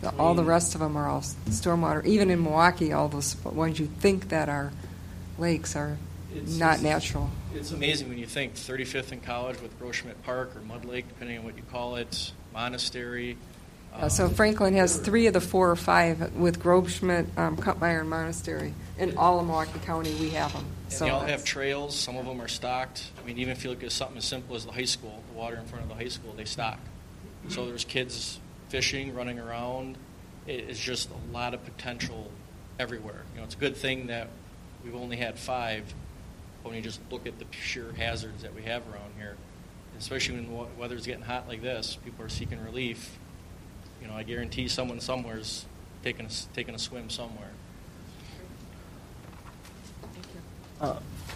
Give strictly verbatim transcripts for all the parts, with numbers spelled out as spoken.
The- All the rest of them are all s- stormwater. Even in Milwaukee, all those ones you think that are lakes are It's- not it's- natural. It's amazing when you think thirty-fifth and College with Groschmidt Park or Mud Lake, depending on what you call it, Monastery. Uh, so um, Franklin has three of the four or five with Grobschmidt, um, Cutmeyer, and Monastery. In all of Milwaukee County, we have them. And So they all that's- have trails. Some of them are stocked. I mean, even if you look at something as simple as the high school, the water in front of the high school, they stock. So there's kids fishing, running around. It- It's just a lot of potential everywhere. You know, it's a good thing that we've only had five. But when you just look at the sheer hazards that we have around here, especially when the wa- weather's getting hot like this, people are seeking relief. You know, I guarantee someone somewhere's taking a, s- taking a swim somewhere. Uh,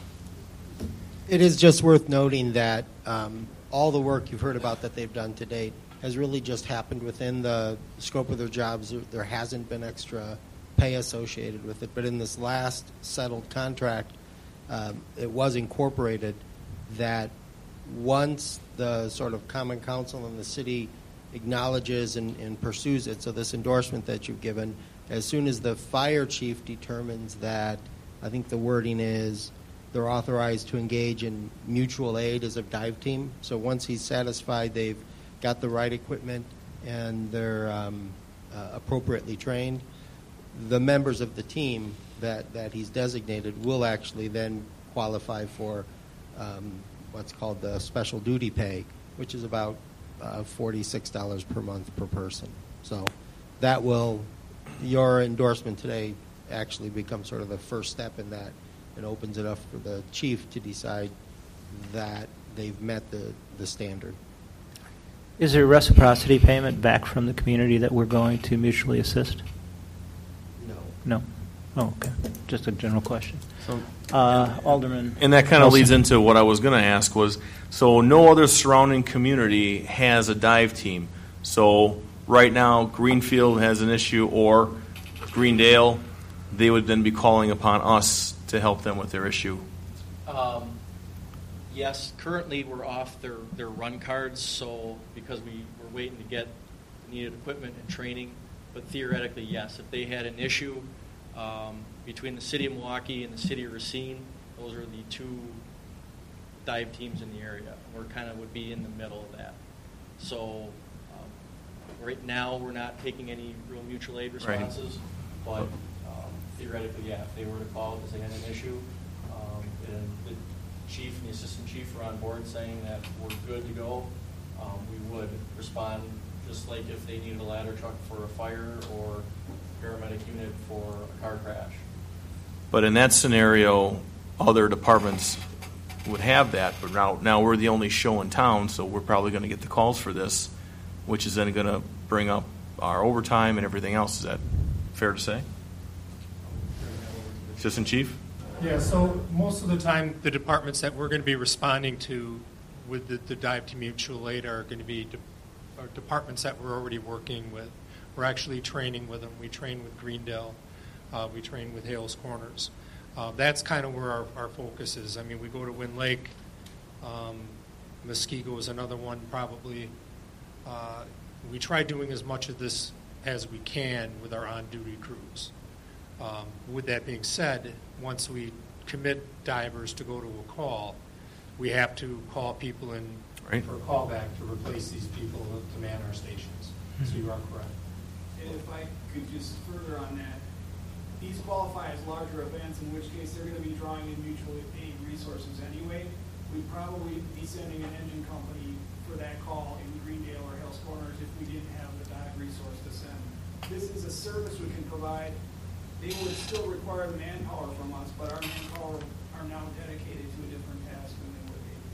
It is just worth noting that um, all the work you've heard about that they've done to date has really just happened within the scope of their jobs. There- There hasn't been extra pay associated with it. But in this last settled contract, um, it was incorporated that once the sort of Common Council and the city acknowledges and, and pursues it, so this endorsement that you've given, as soon as the fire chief determines that, I think the wording is, they're authorized to engage in mutual aid as a dive team. So once he's satisfied they've got the right equipment and they're um, uh, appropriately trained, the members of the team that, that he's designated will actually then qualify for um, what's called the special duty pay, which is about uh, forty-six dollars per month per person. So that will, your endorsement today actually becomes sort of the first step in that, and opens it up for the chief to decide that they've met the, the standard. Is there a reciprocity payment back from the community that we're going to mutually assist? No. No? Oh, okay. Just a general question. So, Uh, Alderman. and that kind of Nelson. leads into what I was going to ask was, so no other surrounding community has a dive team. So right now, Greenfield has an issue, or Greendale, they would then be calling upon us to help them with their issue. Um, yes, currently we're off their, their run cards, so because we were waiting to get needed equipment and training, but theoretically, yes, if they had an issue um, between the city of Milwaukee and the city of Racine, those are the two dive teams in the area. We're kind of would be in the middle of that. So um, right now, we're not taking any real mutual aid responses, but um, theoretically, yeah, if they were to call because they had an issue, um, and the chief and the assistant chief are on board saying that we're good to go, um, we would respond just like if they needed a ladder truck for a fire or paramedic unit for a car crash. But in that scenario, other departments would have that, but now, now we're the only show in town, so we're probably going to get the calls for this, which is then going to bring up our overtime and everything else. Is that fair to say? Assistant Chief? Yeah, so most of the time, the departments that we're going to be responding to with the, the dive to mutual aid are going to be de- are departments that we're already working with. We're actually training with them. We train with Greendale. Uh, we train with Hales Corners. Uh, that's kind of where our, our focus is. I mean, we go to Wind Lake. Um, Muskego is another one, probably. Uh, we try doing as much of this as we can with our on-duty crews. Um, with that being said, once we commit divers to go to a call, we have to call people in Right. for a callback to replace these people to man our stations. So you are correct. And if I could just further on that, these qualify as larger events, in which case they're going to be drawing in mutual aid resources anyway. We'd probably be sending an engine company for that call in Greendale or Hales Corners if we didn't have the dive resource to send. This is a service we can provide. They would still require the manpower from us, but our manpower are now dedicated to a different task than they would be.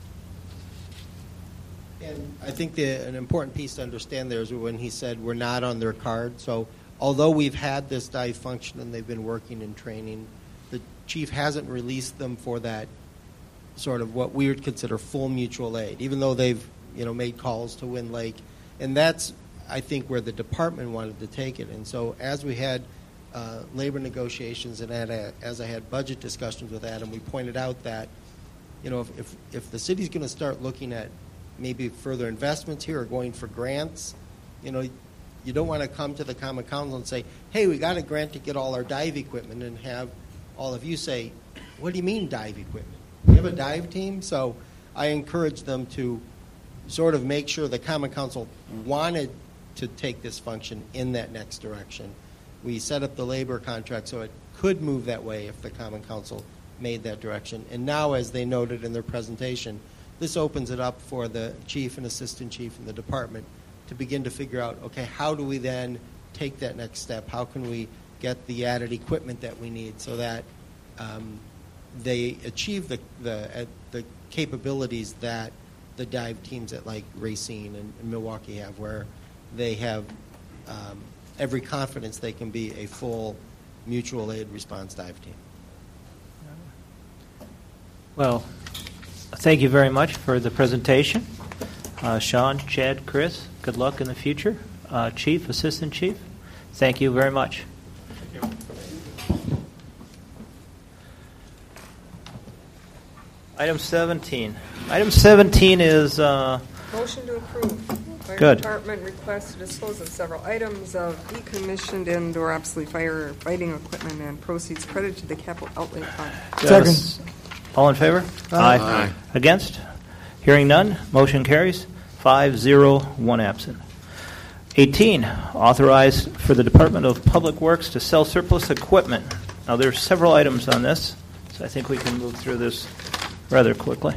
And I think the, an important piece to understand there is when he said we're not on their card. So although we've had this dive function and they've been working and training, the chief hasn't released them for that sort of what we would consider full mutual aid, even though they've you know made calls to Wind Lake. And that's, I think, where the department wanted to take it. And so as we had uh, labor negotiations and had a, as I had budget discussions with Adam, we pointed out that you know if, if, if the city's going to start looking at maybe further investments here or going for grants, you know, you don't want to come to the Common Council and say, hey, we got a grant to get all our dive equipment, and have all of you say, what do you mean dive equipment? We have a dive team? So I encourage them to sort of make sure the Common Council wanted to take this function in that next direction. We set up the labor contract so it could move that way if the Common Council made that direction. And now, as they noted in their presentation, this opens it up for the chief and assistant chief in the department to begin to figure out, okay, how do we then take that next step? How can we get the added equipment that we need so that um, they achieve the, the, uh, the capabilities that the dive teams at like Racine and, and Milwaukee have, where they have um, every confidence they can be a full mutual aid response dive team. Well, thank you very much for the presentation. Uh, Sean, Chad, Chris, good luck in the future. Uh, Chief, Assistant Chief, thank you very much. Item seventeen. Item seventeen is... Uh, Motion to approve. Fire Good. Department request to dispose of several items of decommissioned and or obsolete firefighting equipment and proceeds credited to the capital outlay fund. Second. All in favor? Aye. Aye. Against? Hearing none, motion carries. Five, zero, one absent. eighteen, authorized for the Department of Public Works to sell surplus equipment. Now, there's several items on this, so I think we can move through this rather quickly.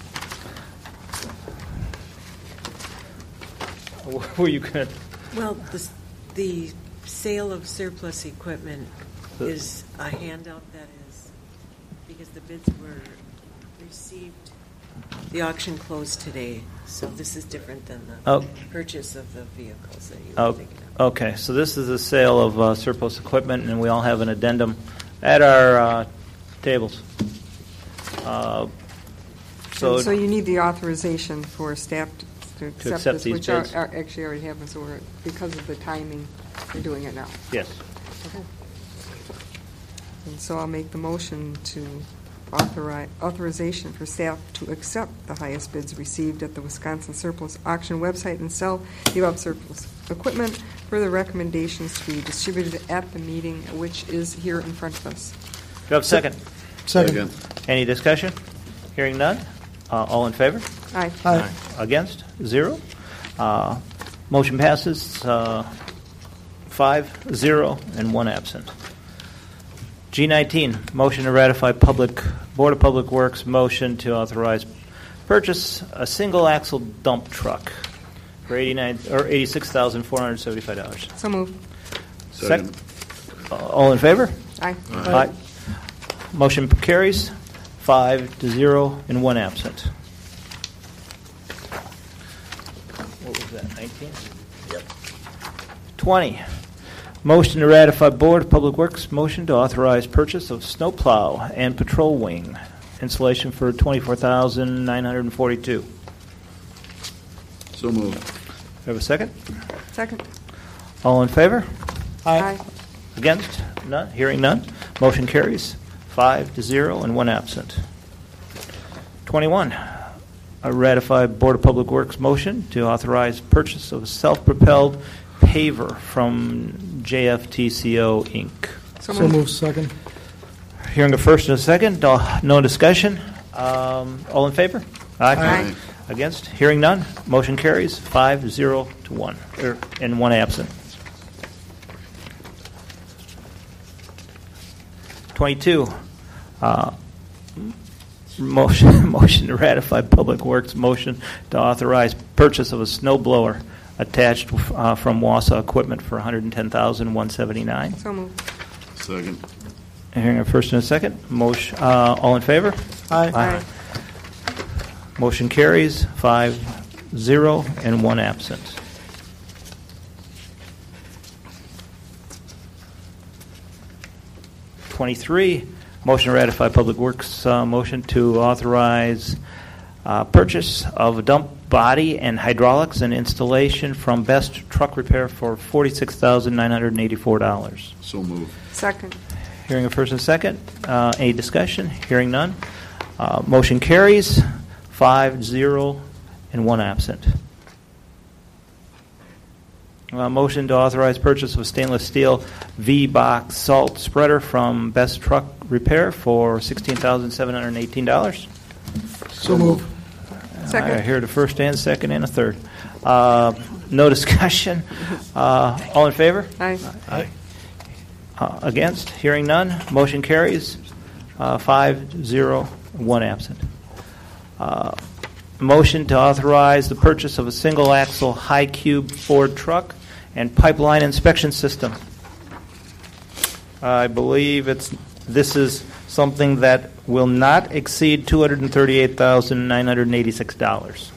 Were you going to... Well, the, the sale of surplus equipment The- is a handout that is, because the bids were received, the auction closed today, so this is different than the Oh. purchase of the vehicles that you were Oh, thinking of. okay, so this is the sale of uh, surplus equipment, and we all have an addendum at our uh, tables. Uh, So, And so you need the authorization for staff to- to accept accept this, these which are, bids. are actually already happened, so we're, because of the timing, we're doing it now. yes. Okay. And so I'll make the motion to authorize, authorization for staff to accept the highest bids received at the Wisconsin Surplus Auction website and sell the above surplus equipment for the recommendations to be distributed at the meeting, which is here in front of us. Do you have a second? Second. Any discussion? Hearing none? Uh, all in favor? Aye. Aye. Against? Zero. Uh, motion passes uh, five, zero, and one absent. G nineteen, motion to ratify public Board of Public Works motion to authorize purchase a single axle dump truck for eighty-nine or eighty-six thousand four hundred seventy-five dollars. So moved. Second. All in favor? Aye. Aye. Motion carries five to zero and one absent. What was that, nineteen? Yep. twenty, motion to ratify Board of Public Works motion to authorize purchase of snowplow and patrol wing installation for twenty-four thousand nine hundred forty-two. So moved. Have a second? Second. All in favor? Aye. Against? None. Hearing none. Motion carries five to zero and one absent. twenty-one, a ratified Board of Public Works motion to authorize purchase of a self-propelled paver from J F T C O, Incorporated. So So moved. moved. Second. Hearing a first and a second, uh, no discussion. Um, all in favor? Aye. Against? Hearing none. Motion carries five zero to one, er, and one absent. twenty-two, uh, motion motion to ratify Public Works motion to authorize purchase of a snow blower attached uh, from Wausau Equipment for one hundred ten thousand one hundred seventy-nine dollars. So moved. Second. Hearing a first and a second. Motion, uh, all in favor? Aye. Aye. Motion carries five zero and one absent. twenty-three, motion to ratify Public Works uh, motion to authorize uh, purchase of a dump body and hydraulics and installation from Best Truck Repair for forty-six thousand nine hundred eighty-four dollars. So moved. Second. Hearing a first and second. Uh, any discussion? Hearing none. Uh, motion carries five zero and one absent. Uh, motion to authorize purchase of stainless steel V-Box salt spreader from Best Truck Repair for sixteen thousand seven hundred eighteen dollars. So move. Second. I hear the first and second and a third. Uh, no discussion. Uh, all in favor? Aye. Aye. Uh, against? Hearing none. Motion carries. Uh, five, zero, one absent. Uh, motion to authorize the purchase of a single-axle high-cube Ford truck and pipeline inspection system. I believe it's this is something that will not exceed two hundred thirty-eight thousand nine hundred eighty-six dollars.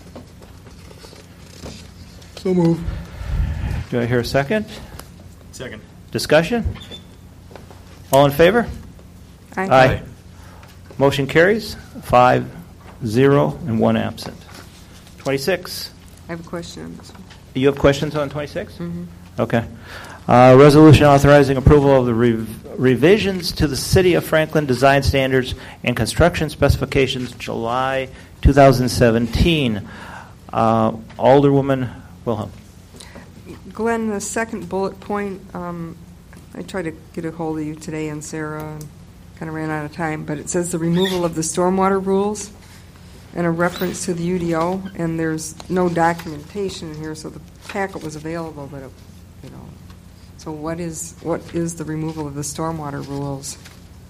So move. Do I hear a second? Second. Discussion? All in favor? Aye. Motion carries. Five, zero, and one absent. twenty-six. I have a question on this one. You have questions on twenty-six? Mhm. Okay. Uh, resolution authorizing approval of the rev- revisions to the City of Franklin design standards and construction specifications, July two thousand seventeen. Uh, Alderwoman Wilhelm. Glenn, the second bullet point, um, I tried to get a hold of you today and Sarah and kind of ran out of time, but it says the removal of the stormwater rules and a reference to the U D O, and there's no documentation in here, so the packet was available, but, it, you know. So what is what is the removal of the stormwater rules?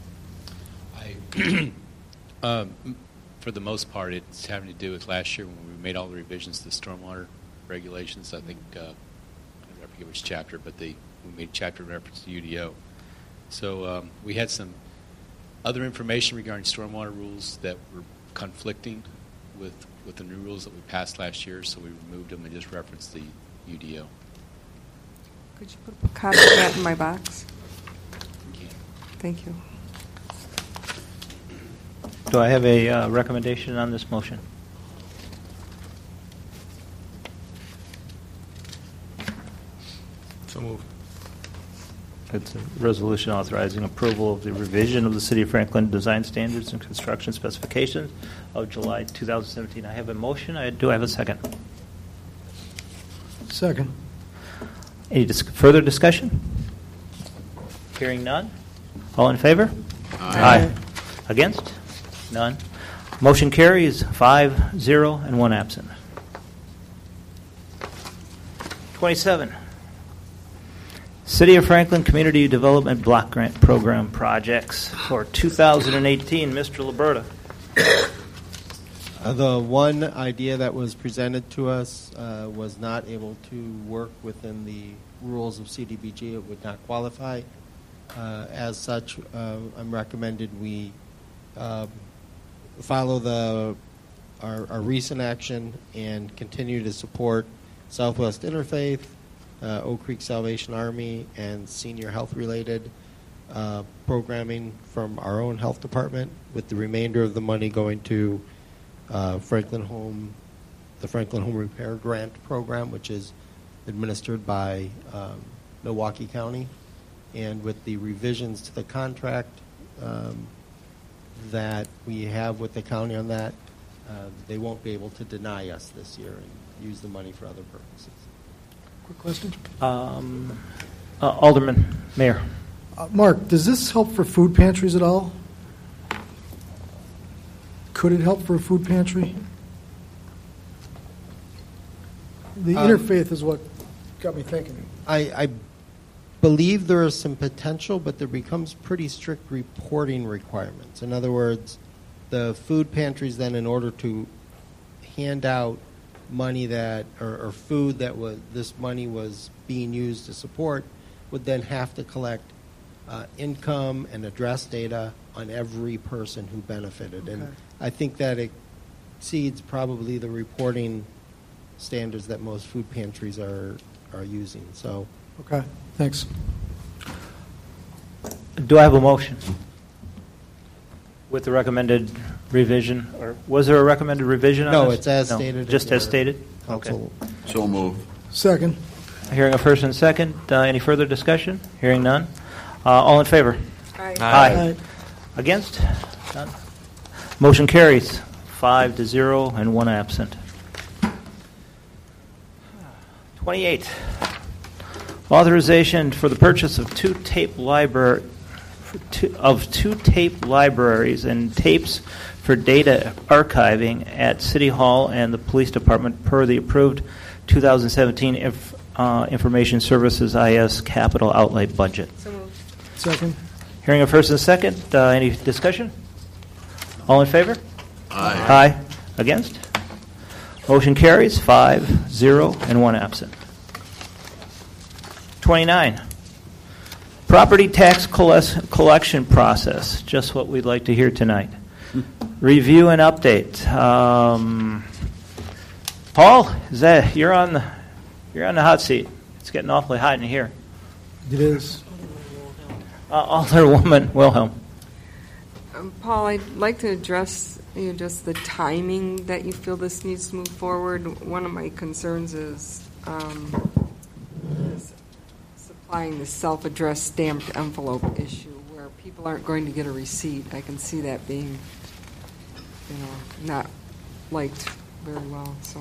I, um, for the most part, it's having to do with last year when we made all the revisions to the stormwater regulations. I think, uh, I forget which chapter, but they, we made chapter reference to U D O. So um, we had some other information regarding stormwater rules that were conflicting with, with the new rules that we passed last year, so we removed them and just referenced the U D O. Could you put a copy of that in my box? Yeah. Thank you. Do I have a uh, recommendation on this motion? So move. It's a resolution authorizing approval of the revision of the City of Franklin design standards and construction specifications of July two thousand seventeen. I have a motion. I, do I have a second? Second. Any dis- further discussion? Hearing none. All in favor? Aye. Against? None. Motion carries five, zero, and one absent. twenty-seven. City of Franklin Community Development Block Grant Program projects for two thousand eighteen. Mister Liberta. Uh, the one idea that was presented to us uh, was not able to work within the rules of C D B G. It would not qualify. Uh, as such, uh, I'm recommended we uh, follow the our, our recent action and continue to support Southwest Interfaith, uh, Oak Creek Salvation Army, and senior health-related uh, programming from our own health department, with the remainder of the money going to Uh, Franklin Home, the Franklin Home Repair Grant Program, which is administered by um, Milwaukee County, and with the revisions to the contract um, that we have with the county on that, uh, they won't be able to deny us this year and use the money for other purposes. Quick question. Um, uh, Alderman Mayor. Uh, Mark, does this help for food pantries at all? Could it help for a food pantry? The Um, interfaith is what got me thinking. I, I believe there is some potential, but there becomes pretty strict reporting requirements. In other words, the food pantries then, in order to hand out money that, or, or food that was, this money was being used to support, would then have to collect uh, income and address data on every person who benefited. Okay. And I think that it exceeds probably the reporting standards that most food pantries are are using. So, Okay, thanks. Do I have a motion with the recommended revision? Or was there a recommended revision on No, this? it's as stated in Just as your stated? council. So move. Second. Okay. Hearing a first and second. Uh, any further discussion? Hearing none. Uh, all in favor? Aye. Aye. Against? None. Motion carries five to zero and one absent. twenty-eight. Authorization for the purchase of two tape library for two, of two tape libraries and tapes for data archiving at City Hall and the Police Department per the approved two thousand seventeen inf, uh, Information Services I S capital outlay budget. So moved. Second. Hearing a first and a second, uh, any discussion? All in favor? Aye. Aye. Against? Motion carries five, zero, and one absent. twenty-nine. Property tax collection process, just what we'd like to hear tonight. Review and update. Um, Paul, is that you're on the you're on the hot seat? It's getting awfully hot in here. It is. Uh, Alderwoman Wilhelm. Um, Paul, I'd like to address you know, just the timing that you feel this needs to move forward. One of my concerns is, um, is supplying the self-addressed stamped envelope issue, where people aren't going to get a receipt. I can see that being, you know, not liked very well. So.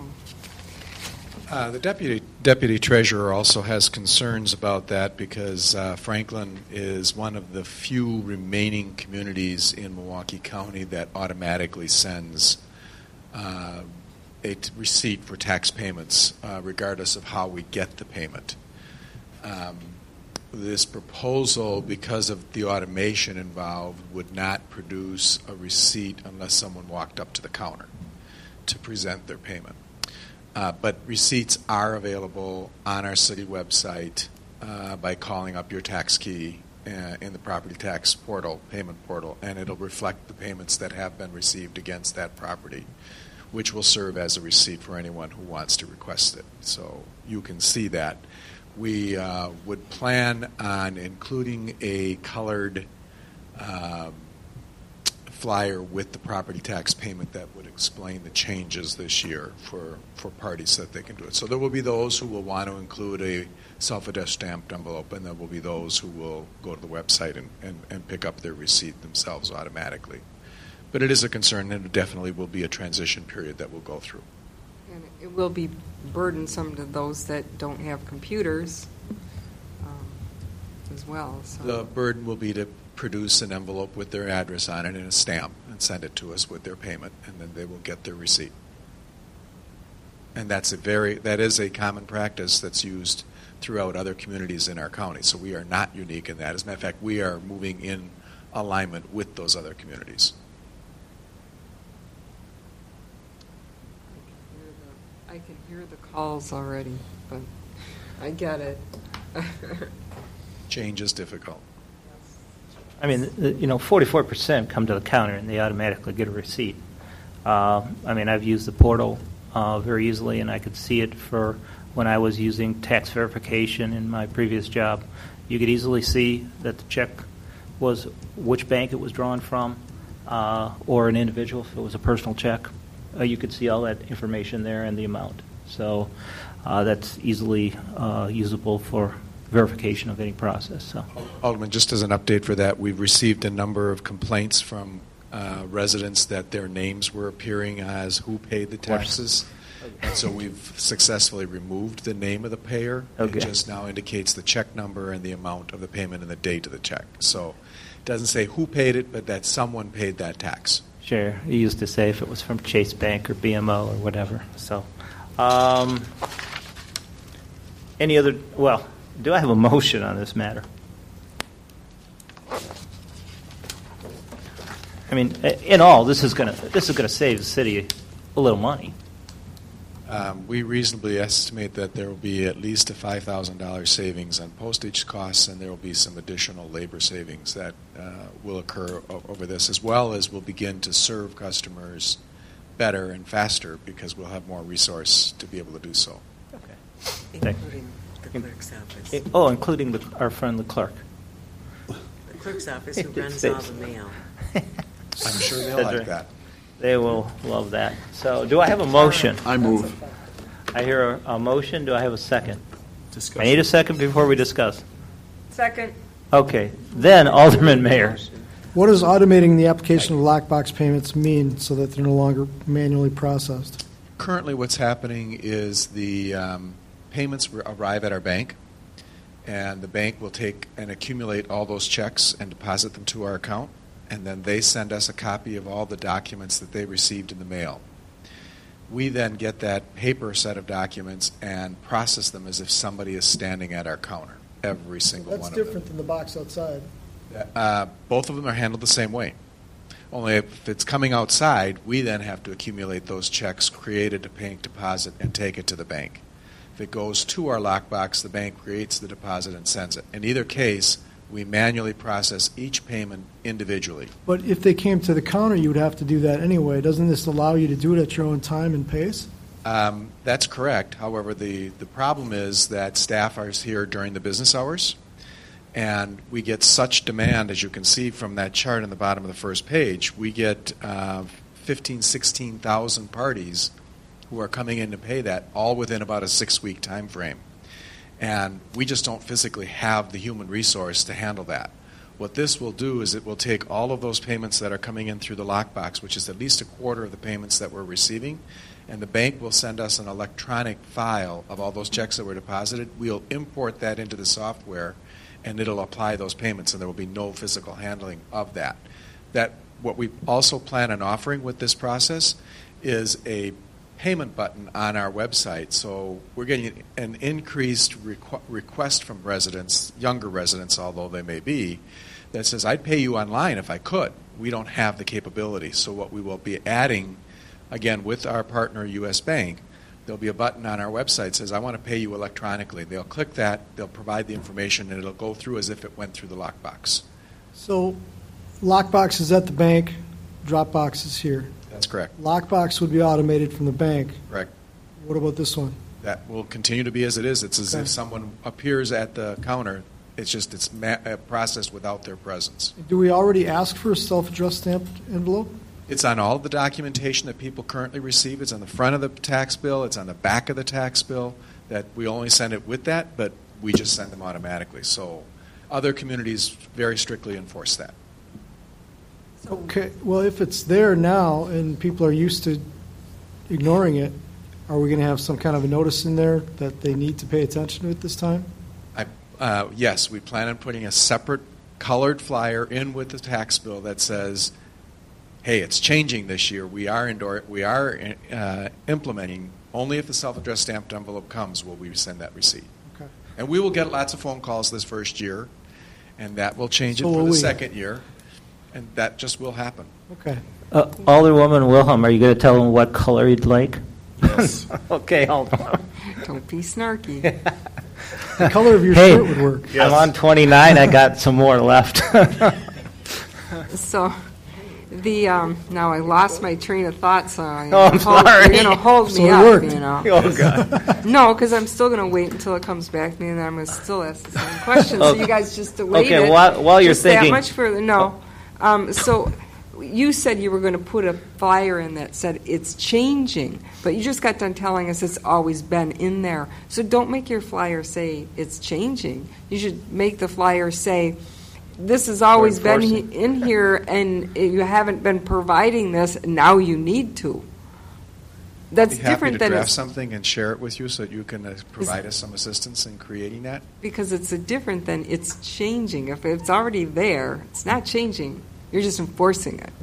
Uh, the deputy deputy treasurer also has concerns about that because uh, Franklin is one of the few remaining communities in Milwaukee County that automatically sends uh, a t- receipt for tax payments, uh, regardless of how we get the payment. Um, this proposal, because of the automation involved, would not produce a receipt unless someone walked up to the counter to present their payment. Uh, but receipts are available on our city website uh, by calling up your tax key uh, in the property tax portal, payment portal, and it'll reflect the payments that have been received against that property, which will serve as a receipt for anyone who wants to request it. So you can see that. We uh, would plan on including a colored um, flyer with the property tax payment that would explain the changes this year for, for parties so that they can do it. So there will be those who will want to include a self-addressed stamped envelope, and there will be those who will go to the website and, and, and pick up their receipt themselves automatically. But it is a concern, and it definitely will be a transition period that we'll go through. And it will be burdensome to those that don't have computers um, as well. So. The burden will be to produce an envelope with their address on it and a stamp and send it to us with their payment, and then they will get their receipt. And that's a very that is a common practice that's used throughout other communities in our county. So we are not unique in that. As a matter of fact, we are moving in alignment with those other communities. I can hear the calls already, but I get it. Change is difficult. I mean, you know, forty-four percent come to the counter and they automatically get a receipt. Uh, I mean, I've used the portal uh, very easily, and I could see it for when I was using tax verification in my previous job. You could easily see that the check was which bank it was drawn from, uh, or an individual if it was a personal check. Uh, you could see all that information there and the amount. So uh, that's easily uh, usable for verification of any process. So, Alderman, just as an update for that, we've received a number of complaints from uh, residents that their names were appearing as who paid the taxes. And so we've successfully removed the name of the payer. Okay. It just now indicates the check number and the amount of the payment and the date of the check. So it doesn't say who paid it, but that someone paid that tax. sure. You used to say if it was from Chase Bank or B M O or whatever. So, um, any other? Well, do I have a motion on this matter? I mean, in all, this is going to this is going to save the city a little money. Um, we reasonably estimate that there will be at least a five thousand dollars savings on postage costs, and there will be some additional labor savings that uh, will occur o- over this, as well as we'll begin to serve customers better and faster because we'll have more resource to be able to do so. Okay. Including the clerk's office. Oh, including the, our friend the clerk. The clerk's office who runs all the mail. I'm sure they'll That's like right. that. They will love that. So, do I have a motion? I move. I hear a, a motion. Do I have a second? Discussion. I need a second before we discuss. Second. Okay. Then Alderman Mayor. What does automating the application of lockbox payments mean so that they're no longer manually processed? Currently, what's happening is the um, payments r- arrive at our bank, and the bank will take and accumulate all those checks and deposit them to our account, and then they send us a copy of all the documents that they received in the mail. We then get that paper set of documents and process them as if somebody is standing at our counter, every single That's one of them. different than the box outside. Uh, both of them are handled the same way. Only if it's coming outside, we then have to accumulate those checks, create a bank deposit, and take it to the bank. If it goes to our lockbox, the bank creates the deposit and sends it. In either case, we manually process each payment individually. But if they came to the counter, you would have to do that anyway. Doesn't this allow you to do it at your own time and pace? Um, that's correct. However, the, the problem is that staff are here during the business hours, and we get such demand, as you can see from that chart on the bottom of the first page. We get uh, fifteen, sixteen thousand parties who are coming in to pay that, all within about a six-week time frame. And we just don't physically have the human resource to handle that. What this will do is it will take all of those payments that are coming in through the lockbox, which is at least a quarter of the payments that we're receiving, and the bank will send us an electronic file of all those checks that were deposited. We'll import that into the software, and it'll apply those payments, and there will be no physical handling of that. That what we also plan on offering with this process is a payment button on our website. So we're getting an increased requ- request from residents, younger residents, although they may be, that says, I'd pay you online if I could. We don't have the capability. So what we will be adding, again, with our partner U S Bank, there'll be a button on our website that says, I want to pay you electronically. They'll click that, they'll provide the information, and it'll go through as if it went through the lockbox. So lockbox is at the bank, Dropbox is here. That's correct. Lockbox would be automated from the bank. Correct. What about this one? That will continue to be as it is. It's as Okay. if someone appears at the counter. It's just it's ma- uh, processed without their presence. Do we already ask for a self-addressed stamped envelope? It's on all of the documentation that people currently receive. It's on the front of the tax bill. It's on the back of the tax bill. That we only send it with that, but we just send them automatically. So other communities very strictly enforce that. Okay, well, if it's there now and people are used to ignoring it, are we going to have some kind of a notice in there that they need to pay attention to it this time? I, uh, yes, we plan on putting a separate colored flyer in with the tax bill that says, hey, it's changing this year. We are indoor, we are uh, implementing, only if the self-addressed stamped envelope comes will we send that receipt. Okay. And we will get lots of phone calls this first year, and that will change So it for will the we. second year, and that just will happen. Okay. Uh, Alderwoman Wilhelm, are you going to tell them what color you'd like? Yes. Okay, hold on. Don't be snarky. The color of your Hey, shirt would work. I'm on twenty-nine. I got some more left. So, the, um, now I lost my train of thought, so I'm Oh, I'm hold, sorry. you're going to hold So me it up, worked. you know. Oh, God. No, because I'm still going to wait until it comes back to me, and I'm going to still ask the same question. So Okay. you guys just delay Okay, it. while- while you're just thinking- that much further. No. Um, so you said you were going to put a flyer in that said it's changing, but you just got done telling us it's always been in there. So don't make your flyer say it's changing. You should make the flyer say, this has always been he- enforcing. in here, and you haven't been providing this, now you need to. That's I'd be happy different to than draft it's, something and share it with you so that you can uh, provide us some assistance in creating that. because it's a different than it's changing. If it's already there, it's not changing. You're just enforcing it.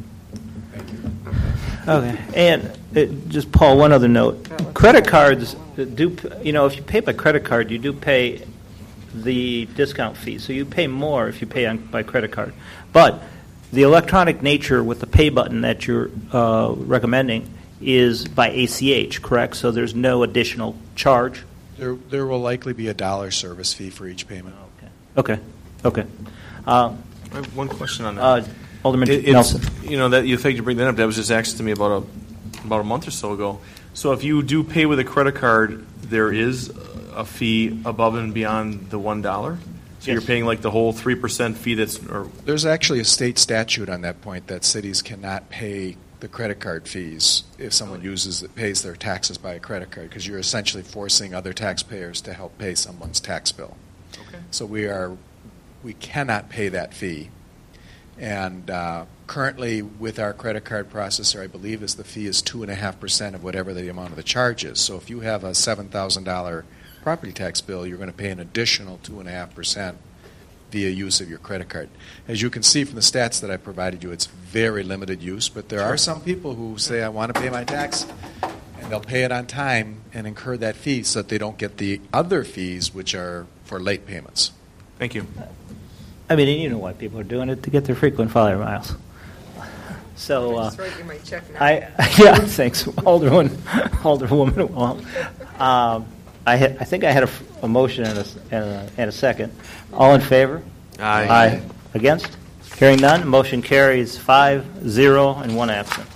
Okay, and uh, just, Paul, one other note. Credit cards uh, do, p- you know, if you pay by credit card, you do pay the discount fee, so you pay more if you pay on, by credit card. But the electronic nature with the pay button that you're uh, recommending is by A C H, correct? So there's no additional charge? There, there will likely be a dollar service fee for each payment. Okay, okay. Uh, I have one question on that. uh, Alderman It- it's- Nelson. You know, that the fact you bring that up, that was just asked to me about a about a month or so ago. So if you do pay with a credit card, there is a fee above and beyond the one dollar. So you're Yes. paying like the whole three percent fee. That's or There's actually a state statute on that point that cities cannot pay the credit card fees if someone uses it, pays their taxes by a credit card, because you're essentially forcing other taxpayers to help pay someone's tax bill. okay. So we are, we cannot pay that fee. And uh, currently, with our credit card processor, I believe is the fee is two and a half percent of whatever the amount of the charge is. So if you have a seven thousand dollar property tax bill, you're going to pay an additional two point five percent via use of your credit card. As you can see from the stats that I provided you, it's very limited use, but there are some people who say, I want to pay my tax, and they'll pay it on time and incur that fee so that they don't get the other fees, which are for late payments. Thank you. I mean, you know why people are doing it, to get their frequent flyer miles. So, uh, Just write you my check now. I yeah, thanks, Alderwoman. Alderwoman. Well, um, I had, I think I had a, a motion and a, and a and a second. All in favor? Aye. Aye. Against? Hearing none. Motion carries five zero and one absent.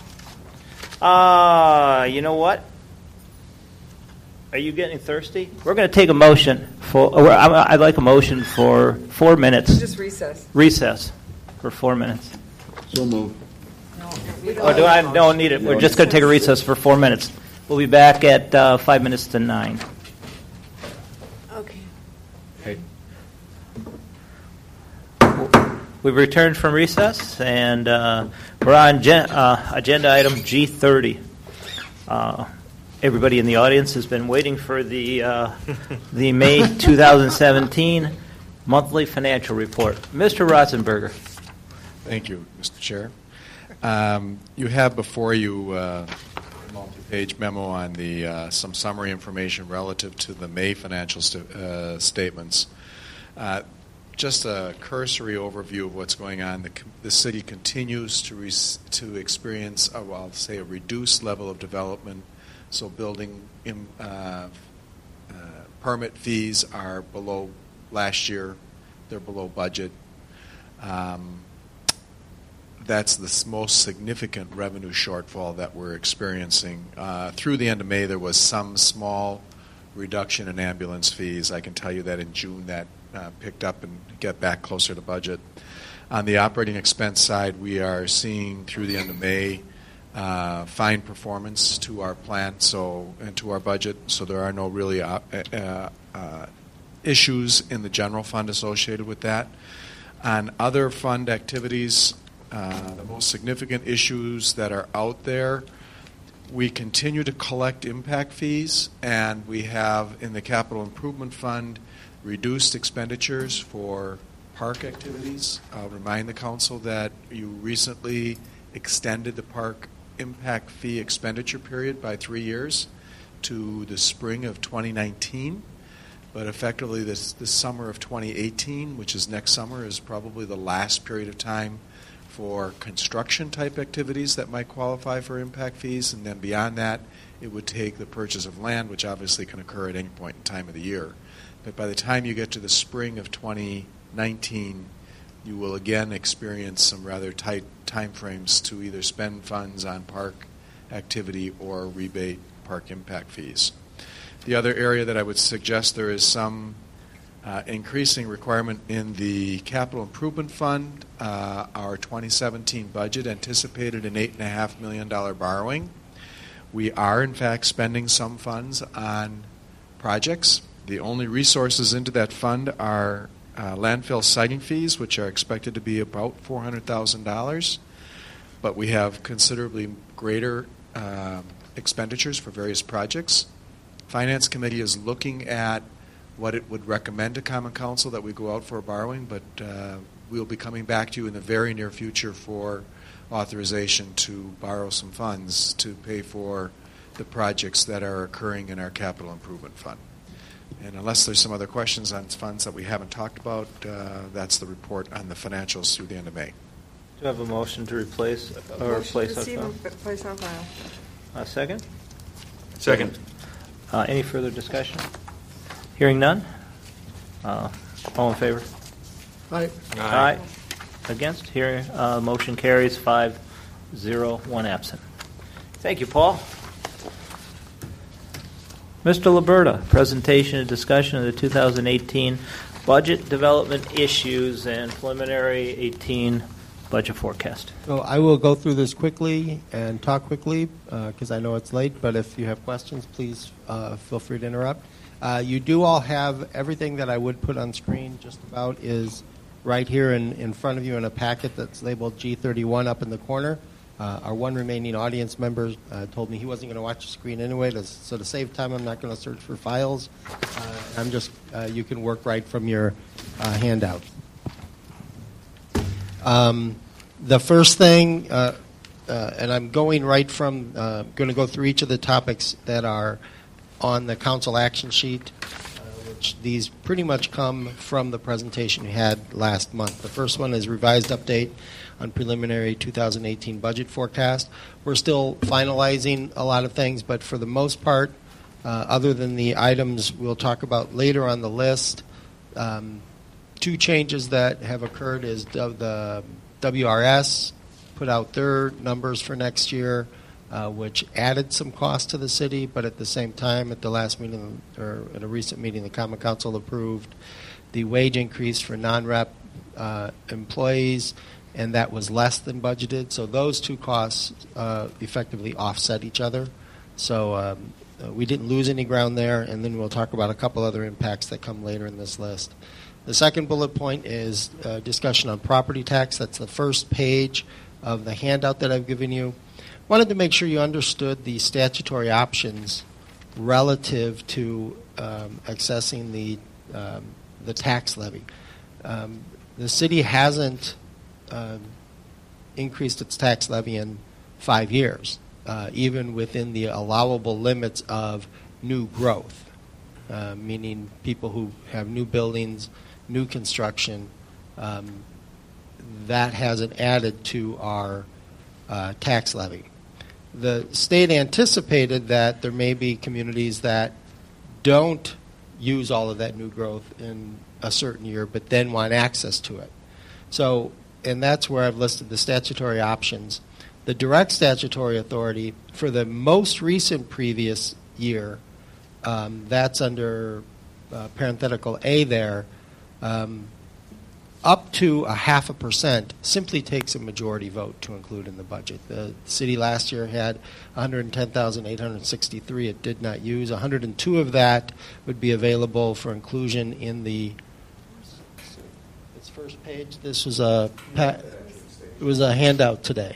Uh, you know what? Are you getting thirsty? We're going to take a motion for. Or I- I'd like a motion for four minutes Just recess. recess for four minutes. So move. Oh, do I don't need it? We're just going to take a recess for four minutes. We'll be back at uh, five minutes to nine. Okay. Hey. We've returned from recess, and uh, we're on gen- uh, agenda item G thirty. Uh, everybody in the audience has been waiting for the uh, the May twenty seventeen monthly financial report. Mister Ratzenberger. Thank you, Mister Chair. Um, you have before you uh, a multi-page memo on the uh, some summary information relative to the May financial st- uh, statements. Uh, just a cursory overview of what's going on. The, the city continues to re- to experience, a, well, I'll say, a reduced level of development. So building in, uh, uh, permit fees are below last year. They're below budget. Um, That's the most significant revenue shortfall that we're experiencing. Uh, through the end of May, there was some small reduction in ambulance fees. I can tell you that in June that uh, picked up and get back closer to budget. On the operating expense side, we are seeing through the end of May uh, fine performance to our plan so and to our budget. So there are no really uh, uh, uh, issues in the general fund associated with that. On other fund activities, Uh, the most significant issues that are out there, we continue to collect impact fees, and we have in the Capital Improvement Fund reduced expenditures for park activities. I'll remind the council that you recently extended the park impact fee expenditure period by three years to the spring of twenty nineteen. But effectively this, this summer of twenty eighteen, which is next summer, is probably the last period of time for construction-type activities that might qualify for impact fees, and then beyond that, it would take the purchase of land, which obviously can occur at any point in time of the year. But by the time you get to the spring of twenty nineteen, you will again experience some rather tight time frames to either spend funds on park activity or rebate park impact fees. The other area that I would suggest there is some Uh, increasing requirement in the Capital Improvement Fund. Uh, our twenty seventeen budget anticipated an eight point five million dollars borrowing. We are, in fact, spending some funds on projects. The only resources into that fund are uh, landfill siting fees, which are expected to be about four hundred thousand dollars. But we have considerably greater uh, expenditures for various projects. Finance Committee is looking at what it would recommend to Common Council that we go out for borrowing, but uh, we'll be coming back to you in the very near future for authorization to borrow some funds to pay for the projects that are occurring in our Capital Improvement Fund. And unless there's some other questions on funds that we haven't talked about, uh, that's the report on the financials through the end of May. Do you have a motion to replace or Motion replace to on receive file? and place on file. A second? Second. Uh, any further discussion? Hearing none? Uh, all in favor? Aye. Aye. Against? Here, uh, motion carries five zero, one absent. Thank you, Paul. Mister Liberta, presentation and discussion of the two thousand eighteen budget development issues and preliminary eighteen budget forecast. So I will go through this quickly and talk quickly because uh, I know it's late, but if you have questions, please uh, feel free to interrupt. Uh, you do all have everything that I would put on screen just about is right here in, in front of you in a packet that's labeled G thirty-one up in the corner. Uh, our one remaining audience member uh, told me he wasn't going to watch the screen anyway, to, so to save time, I'm not going to search for files. Uh, I'm just, uh, you can work right from your uh, handout. Um, the first thing, uh, uh, and I'm going right from, uh, going to go through each of the topics that are on the council action sheet, uh, which these pretty much come from the presentation we had last month. The first one is revised update on preliminary two thousand eighteen budget forecast. We're still finalizing a lot of things, but for the most part, uh, other than the items we'll talk about later on the list, um, two changes that have occurred is the, the W R S put out their numbers for next year, uh, which added some cost to the city, but at the same time, at the last meeting, or at a recent meeting, the Common Council approved the wage increase for non-rep uh, employees, and that was less than budgeted. So those two costs uh, effectively offset each other. So um, uh, we didn't lose any ground there, and then we'll talk about a couple other impacts that come later in this list. The second bullet point is uh, discussion on property tax. That's the first page of the handout that I've given you. Wanted to make sure you understood the statutory options relative to um, accessing the um, the tax levy. Um, the city hasn't uh, increased its tax levy in five years, uh, even within the allowable limits of new growth, uh, meaning people who have new buildings, new construction. Um, that hasn't added to our uh, tax levy. The state anticipated that there may be communities that don't use all of that new growth in a certain year, but then want access to it. So, and that's where I've listed the statutory options. The direct statutory authority for the most recent previous year, um, that's under uh, parenthetical A there, um, up to a half a percent simply takes a majority vote to include in the budget. The city last year had one hundred ten thousand eight hundred sixty-three it did not use. one hundred two of that would be available for inclusion in the its first page. This was a it was a handout today.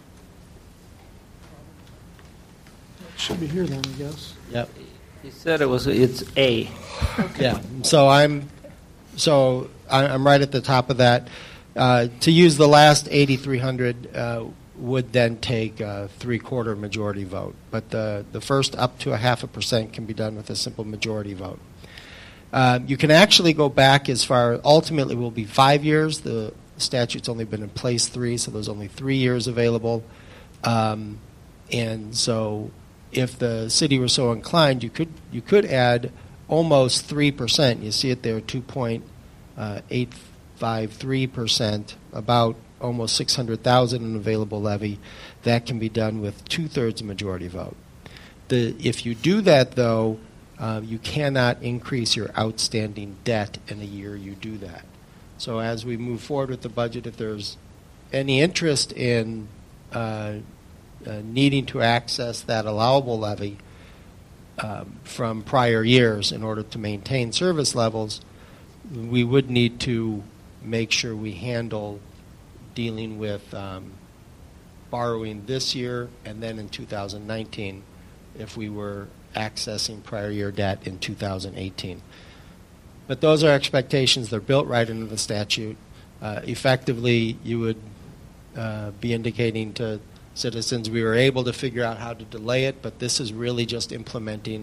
It should be here then, I guess. Yep. You said it was it's A. Yeah. So I'm so I, I'm right at the top of that. Uh, to use the last eighty-three hundred uh, would then take a three-quarter majority vote, but the the first up to a half a percent can be done with a simple majority vote. Uh, you can actually go back as far. Ultimately, will be five years. The statute's only been in place three, so there's only three years available. Um, and so, if the city were so inclined, you could you could add almost three percent. You see it there, two point eight five three percent, about almost six hundred thousand in available levy. That can be done with two-thirds majority vote. The, if you do that, though, uh, you cannot increase your outstanding debt in a year you do that. So as we move forward with the budget, if there's any interest in uh, uh, needing to access that allowable levy um, from prior years in order to maintain service levels, we would need to make sure we handle dealing with um, borrowing this year and then in two thousand nineteen if we were accessing prior year debt in two thousand eighteen. But those are expectations. They're built right into the statute. Uh, effectively, you would uh, be indicating to citizens we were able to figure out how to delay it, but this is really just implementing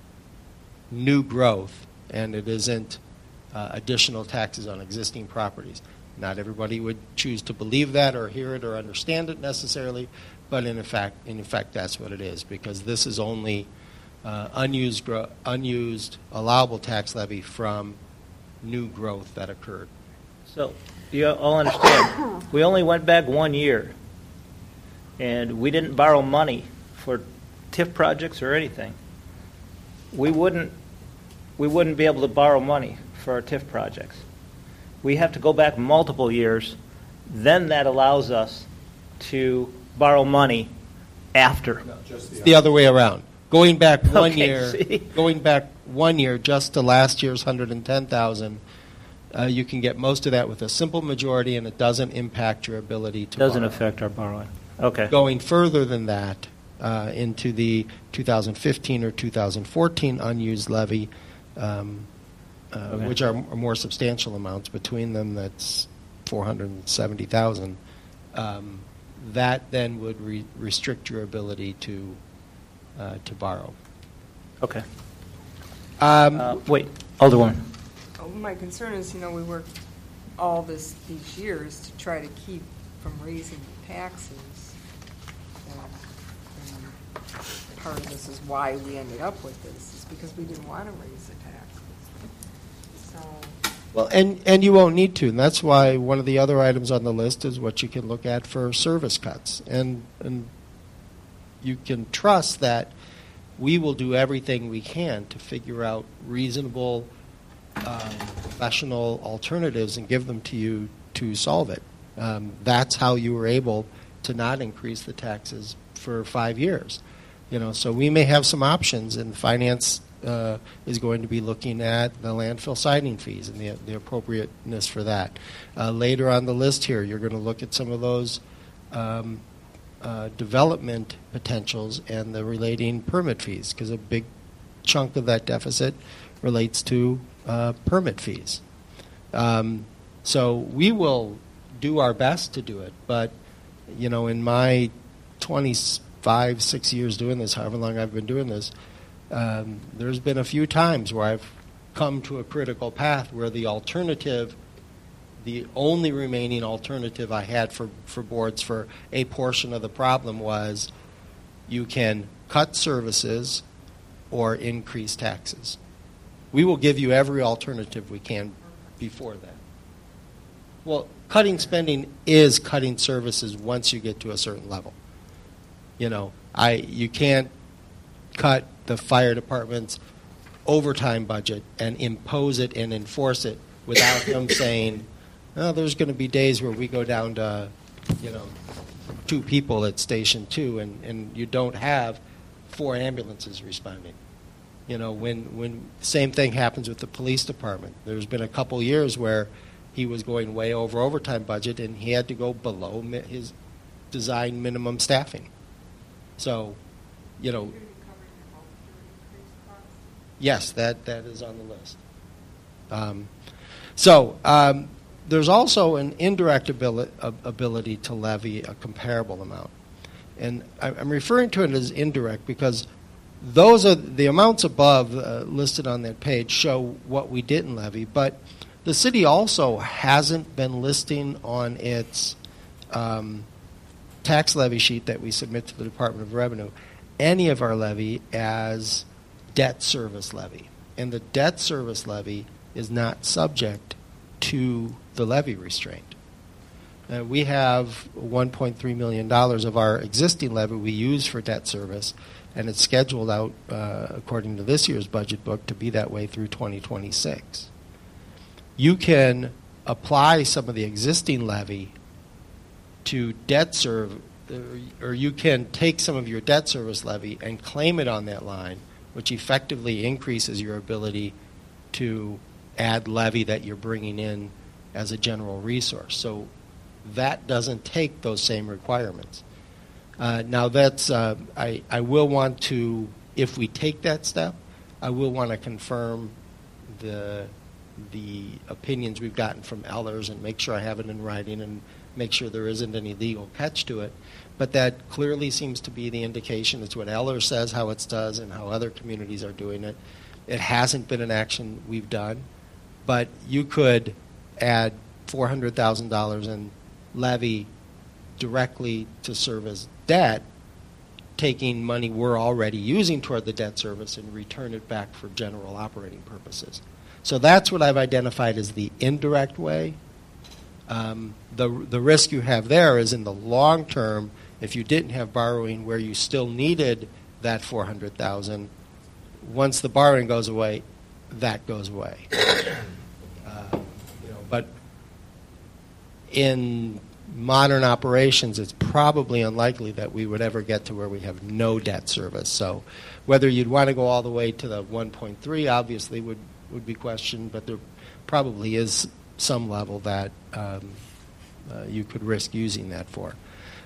new growth, and it isn't uh, additional taxes on existing properties. Not everybody would choose to believe that or hear it or understand it necessarily, but in effect, in effect, that's what it is, because this is only uh, unused, gro- unused allowable tax levy from new growth that occurred. So you all understand, we only went back one year, and we didn't borrow money for T I F projects or anything. We wouldn't, we wouldn't be able to borrow money for our T I F projects. We have to go back multiple years. Then that allows us to borrow money after. No, just the, the other way around. Going back one okay, year, see? going back one year just to last year's one hundred ten thousand, uh, you can get most of that with a simple majority, and it doesn't impact your ability to. Doesn't borrow. affect our borrowing. Okay. Going further than that uh, into the two thousand fifteen or two thousand fourteen unused levy, um, uh, Okay. which are, are more substantial amounts between them. That's four hundred seventy thousand. Um, that then would re- restrict your ability to uh, to borrow. Okay. Um, Uh, wait, Alderwoman. Oh, my concern is, you know, we worked all this, these years to try to keep from raising the taxes. And, and part of this is why we ended up with this, is because we didn't want to raise the taxes. So, Well, and, and you won't need to, and that's why one of the other items on the list is what you can look at for service cuts. And, and you can trust that we will do everything we can to figure out reasonable, um, professional alternatives and give them to you to solve it. Um, that's how you were able to not increase the taxes for five years. You know, so we may have some options, and finance uh, is going to be looking at the landfill siding fees and the, the appropriateness for that. Uh, later on the list here, you're going to look at some of those um, uh, development potentials and the relating permit fees, because a big chunk of that deficit relates to uh, permit fees. Um, so we will do our best to do it, but you know, in my twenty-five, six years doing this, however long I've been doing this, um, there's been a few times where I've come to a critical path where the alternative, the only remaining alternative I had for, for boards for a portion of the problem was you can cut services or increase taxes. We will give you every alternative we can before that. Well, cutting spending is cutting services once you get to a certain level. You know, I you can't cut the fire department's overtime budget and impose it and enforce it without them saying, oh, there's going to be days where we go down to, you know, two people at Station two, and, and you don't have four ambulances responding. You know, when when same thing happens with the police department. There's been a couple years where he was going way over overtime budget, and he had to go below mi- his design minimum staffing. So, you know, yes, that, that is on the list. Um, so um, there's also an indirect ability, ability to levy a comparable amount. And I, I'm referring to it as indirect because those are the amounts above uh, listed on that page show what we didn't levy, but the city also hasn't been listing on its um, tax levy sheet that we submit to the Department of Revenue any of our levy as debt service levy. And the debt service levy is not subject to the levy restraint. Uh, we have one point three million dollars of our existing levy we use for debt service, and it's scheduled out, uh, according to this year's budget book, to be that way through twenty twenty-six. You can apply some of the existing levy to debt serve, or you can take some of your debt service levy and claim it on that line, which effectively increases your ability to add levy that you're bringing in as a general resource. So that doesn't take those same requirements. Uh, now that's, uh, I, I will want to, if we take that step, I will want to confirm the the opinions we've gotten from Ellers and make sure I have it in writing and make sure there isn't any legal catch to it. But that clearly seems to be the indication. It's what Ellers says, how it's does, and how other communities are doing it. It hasn't been an action we've done, but you could add four hundred thousand dollars in levy directly to serve as debt, taking money we're already using toward the debt service and return it back for general operating purposes. So that's what I've identified as the indirect way. Um, the the risk you have there is in the long term, if you didn't have borrowing where you still needed that four hundred thousand dollars, once the borrowing goes away, that goes away. Uh, you know, but in modern operations, it's probably unlikely that we would ever get to where we have no debt service. So whether you'd want to go all the way to the one point three obviously would, would be questioned, but there probably is some level that um, uh, you could risk using that for.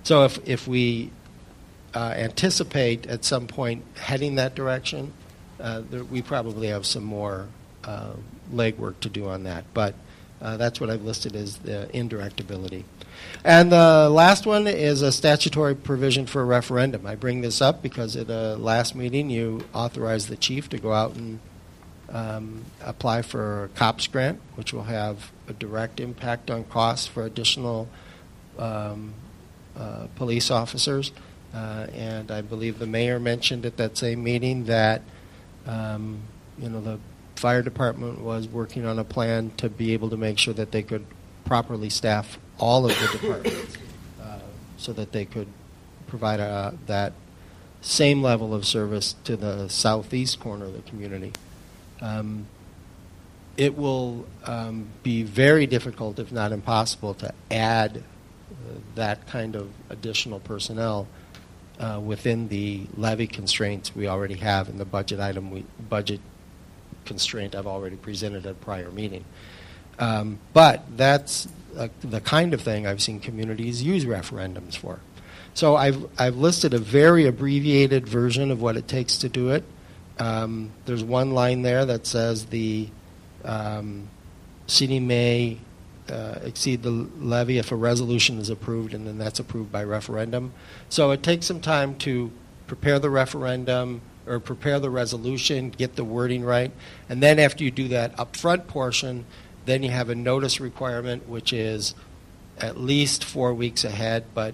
So if, if we uh, anticipate at some point heading that direction, uh, there, we probably have some more uh, legwork to do on that. But uh, that's what I've listed as the indirect ability. And the last one is a statutory provision for a referendum. I bring this up because at the last meeting you authorized the chief to go out and um, apply for a COPS grant, which will have a direct impact on costs for additional um, uh, police officers. Uh, and I believe the mayor mentioned at that same meeting that um, you know the fire department was working on a plan to be able to make sure that they could properly staff all of the departments uh, so that they could provide a, that same level of service to the southeast corner of the community. Um, it will um, be very difficult, if not impossible, to add uh, that kind of additional personnel uh, within the levy constraints we already have in the budget item, we, budget constraint I've already presented at a prior meeting. Um, but that's uh, the kind of thing I've seen communities use referendums for. So I've, I've listed a very abbreviated version of what it takes to do it. Um, there's one line there that says the um, city may uh, exceed the levy if a resolution is approved, and then that's approved by referendum. So it takes some time to prepare the referendum or prepare the resolution, get the wording right, and then after you do that upfront portion, then you have a notice requirement, which is at least four weeks ahead, but